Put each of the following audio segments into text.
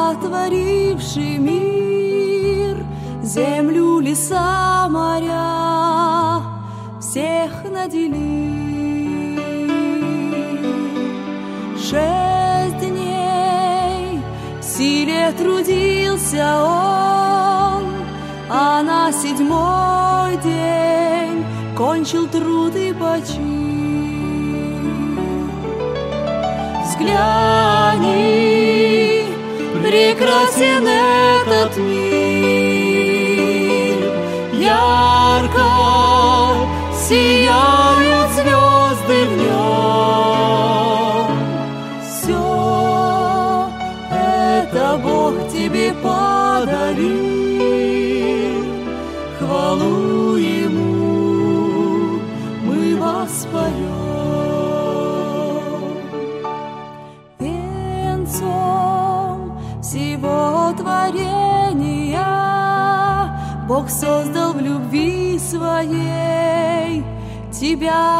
сотворивший мир, землю, леса, моря, всех наделил. 6 дней в силе трудился он, а на 7-й день кончил труд и почил. Взгляни, прекрасен этот мир, ярко сияют звезды в нем. Все это Бог тебе подарил, хвалу Ему мы воспоем. Венцом всего творения Бог создал в любви своей тебя,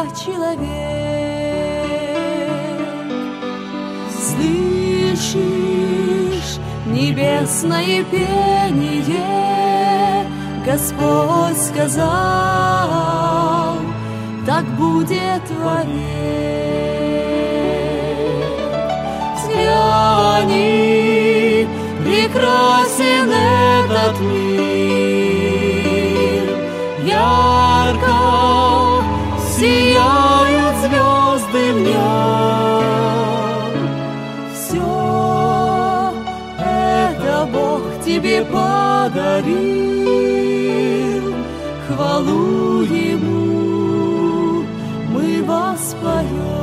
человек. Слышишь небесное пение? Господь сказал, так будет вовек. Взгляни, прекрасен этот мир, ярко сияют звезды в нем. Все это Бог тебе подарил, хвалу Ему мы воспоем.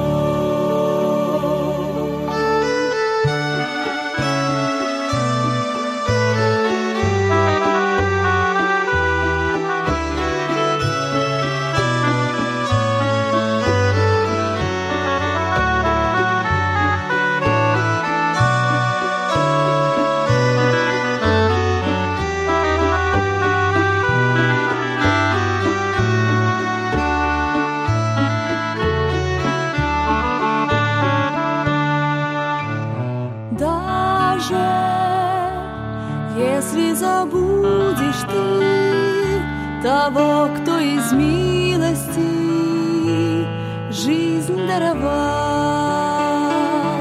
Даже если забудешь ты того, кто из милости жизнь даровал,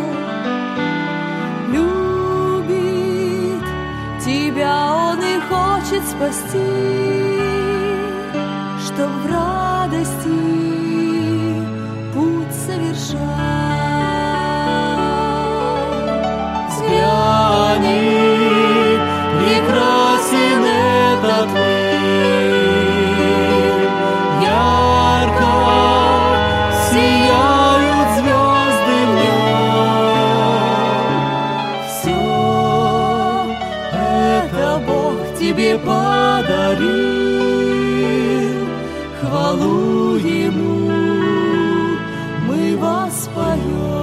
любит тебя Он и хочет спасти, чтоб в радости путь совершал. Взгляни, прекрасен этот мир, ярко сияют звезды в нем. Все это Бог тебе подарил, хвалу Ему мы воспоем.